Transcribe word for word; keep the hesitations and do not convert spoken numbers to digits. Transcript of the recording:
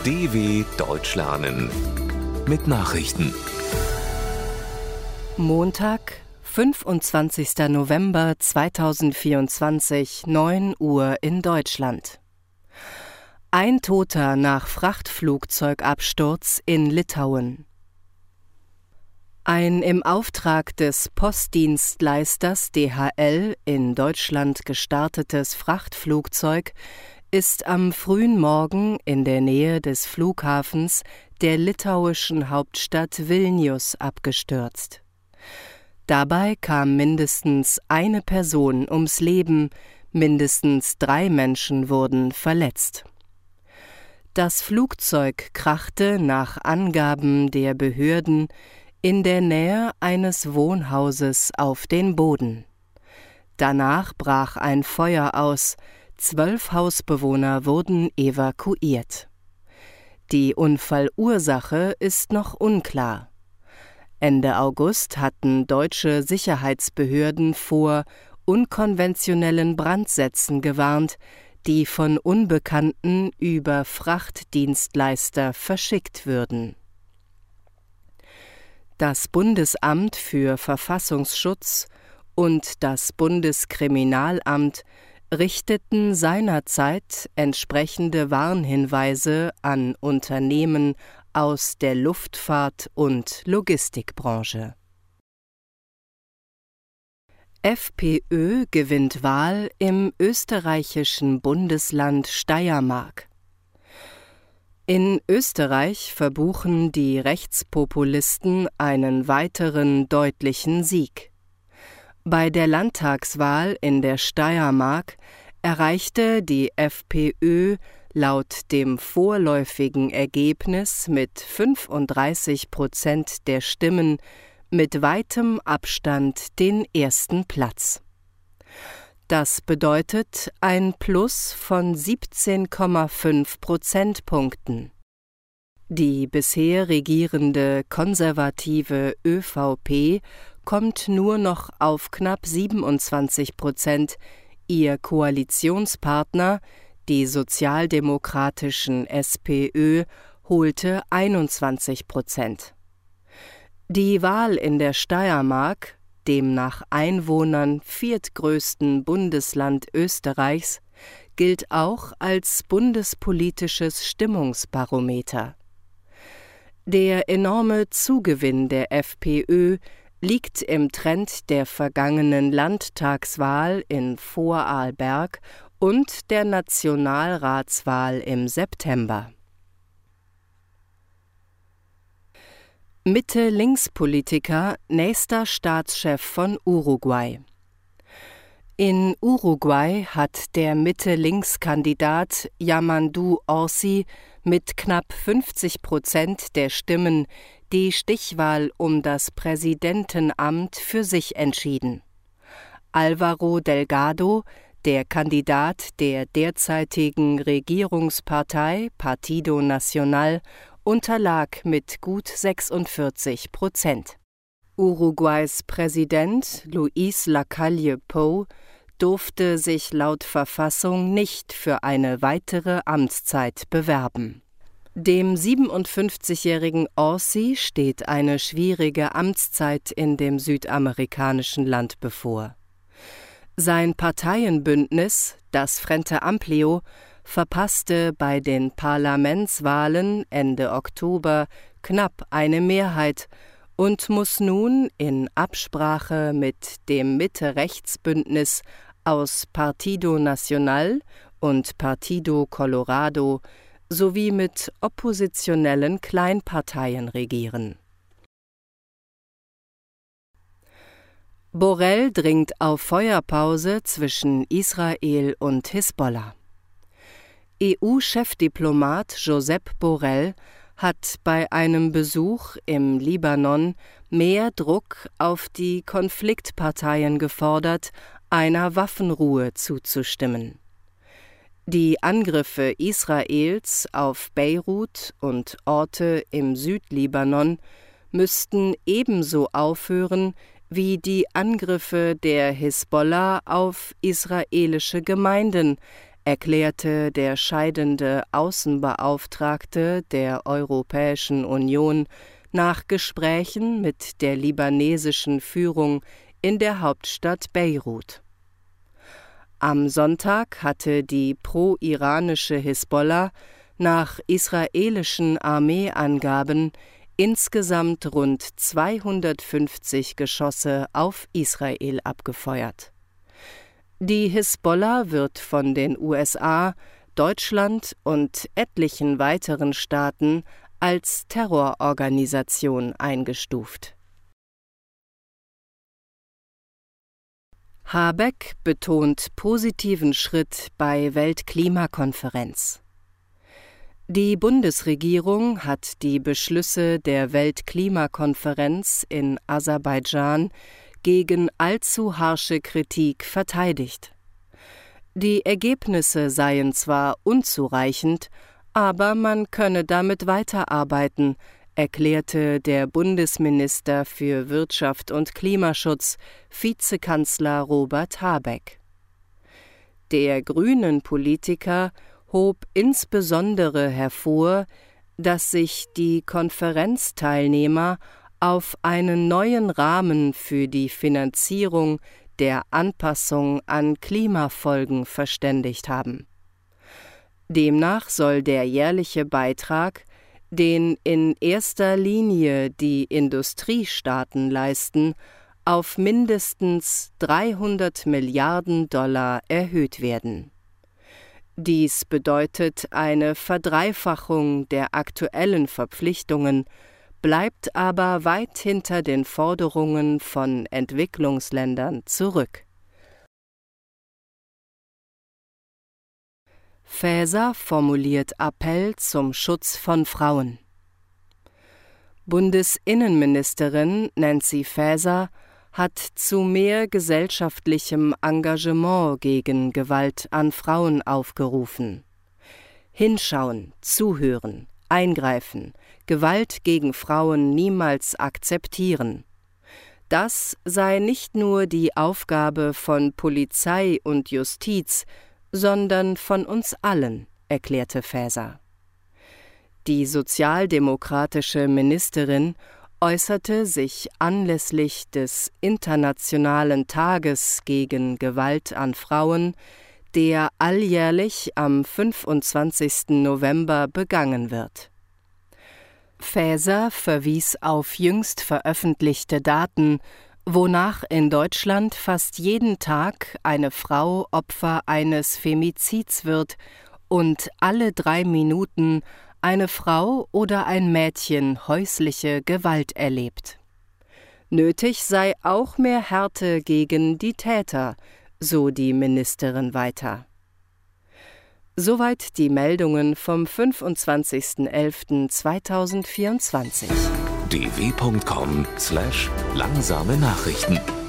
D W Deutsch lernen mit Nachrichten. Montag, fünfundzwanzigster November zweitausendvierundzwanzig, neun Uhr in Deutschland. Ein Toter nach Frachtflugzeugabsturz in Litauen. Ein im Auftrag des Postdienstleisters D H L in Deutschland gestartetes Frachtflugzeug ist am frühen Morgen in der Nähe des Flughafens der litauischen Hauptstadt Vilnius abgestürzt. Dabei kam mindestens eine Person ums Leben, mindestens drei Menschen wurden verletzt. Das Flugzeug krachte nach Angaben der Behörden in der Nähe eines Wohnhauses auf den Boden. Danach brach ein Feuer aus, zwölf Hausbewohner wurden evakuiert. Die Unfallursache ist noch unklar. Ende August hatten deutsche Sicherheitsbehörden vor unkonventionellen Brandsätzen gewarnt, die von Unbekannten über Frachtdienstleister verschickt würden. Das Bundesamt für Verfassungsschutz und das Bundeskriminalamt richteten seinerzeit entsprechende Warnhinweise an Unternehmen aus der Luftfahrt- und Logistikbranche. FPÖ gewinnt Wahl im österreichischen Bundesland Steiermark. In Österreich verbuchen die Rechtspopulisten einen weiteren deutlichen Sieg. Bei der Landtagswahl in der Steiermark erreichte die FPÖ laut dem vorläufigen Ergebnis mit fünfunddreißig Prozent der Stimmen mit weitem Abstand den ersten Platz. Das bedeutet ein Plus von siebzehn Komma fünf Prozentpunkten. Die bisher regierende konservative ÖVP kommt nur noch auf knapp siebenundzwanzig Prozent, ihr Koalitionspartner, die sozialdemokratischen SPÖ, holte einundzwanzig Prozent. Die Wahl in der Steiermark, dem nach Einwohnern viertgrößten Bundesland Österreichs, gilt auch als bundespolitisches Stimmungsbarometer. Der enorme Zugewinn der FPÖ liegt im Trend der vergangenen Landtagswahl in Vorarlberg und der Nationalratswahl im September. Mitte-Links-Politiker nächster Staatschef von Uruguay. In Uruguay hat der Mitte-Links-Kandidat Yamandu Orsi mit knapp fünfzig Prozent der Stimmen die Stichwahl um das Präsidentenamt für sich entschieden. Álvaro Delgado, der Kandidat der derzeitigen Regierungspartei Partido Nacional, unterlag mit gut sechsundvierzig Prozent. Uruguays Präsident Luis Lacalle Pou durfte sich laut Verfassung nicht für eine weitere Amtszeit bewerben. Dem siebenundfünfzigjährigen Orsi steht eine schwierige Amtszeit in dem südamerikanischen Land bevor. Sein Parteienbündnis, das Frente Amplio, verpasste bei den Parlamentswahlen Ende Oktober knapp eine Mehrheit und muss nun in Absprache mit dem Mitte-Rechts-Bündnis aus Partido Nacional und Partido Colorado sowie mit oppositionellen Kleinparteien regieren. Borrell dringt auf Feuerpause zwischen Israel und Hisbollah. E U-Chefdiplomat Josep Borrell hat bei einem Besuch im Libanon mehr Druck auf die Konfliktparteien gefordert, einer Waffenruhe zuzustimmen. Die Angriffe Israels auf Beirut und Orte im Südlibanon müssten ebenso aufhören wie die Angriffe der Hisbollah auf israelische Gemeinden, erklärte der scheidende Außenbeauftragte der Europäischen Union nach Gesprächen mit der libanesischen Führung in der Hauptstadt Beirut. Am Sonntag hatte die pro-iranische Hisbollah nach israelischen Armeeangaben insgesamt rund zweihundertfünfzig Geschosse auf Israel abgefeuert. Die Hisbollah wird von den U S A, Deutschland und etlichen weiteren Staaten als Terrororganisation eingestuft. Habeck betont positiven Schritt bei Weltklimakonferenz. Die Bundesregierung hat die Beschlüsse der Weltklimakonferenz in Aserbaidschan gegen allzu harsche Kritik verteidigt. Die Ergebnisse seien zwar unzureichend, aber man könne damit weiterarbeiten, erklärte der Bundesminister für Wirtschaft und Klimaschutz, Vizekanzler Robert Habeck. Der Grünen-Politiker hob insbesondere hervor, dass sich die Konferenzteilnehmer auf einen neuen Rahmen für die Finanzierung der Anpassung an Klimafolgen verständigt haben. Demnach soll der jährliche Beitrag, den in erster Linie die Industriestaaten leisten, auf mindestens dreihundert Milliarden Dollar erhöht werden. Dies bedeutet eine Verdreifachung der aktuellen Verpflichtungen, bleibt aber weit hinter den Forderungen von Entwicklungsländern zurück. Faeser formuliert Appell zum Schutz von Frauen. Bundesinnenministerin Nancy Faeser hat zu mehr gesellschaftlichem Engagement gegen Gewalt an Frauen aufgerufen. Hinschauen, zuhören, eingreifen, Gewalt gegen Frauen niemals akzeptieren. Das sei nicht nur die Aufgabe von Polizei und Justiz, sondern von uns allen, erklärte Faeser. Die sozialdemokratische Ministerin äußerte sich anlässlich des Internationalen Tages gegen Gewalt an Frauen, der alljährlich am fünfundzwanzigsten November begangen wird. Faeser verwies auf jüngst veröffentlichte Daten, wonach in Deutschland fast jeden Tag eine Frau Opfer eines Femizids wird und alle drei Minuten eine Frau oder ein Mädchen häusliche Gewalt erlebt. Nötig sei auch mehr Härte gegen die Täter, so die Ministerin weiter. Soweit die Meldungen vom fünfundzwanzigsten elften zweitausendvierundzwanzig. d w punkt com slash langsame Nachrichten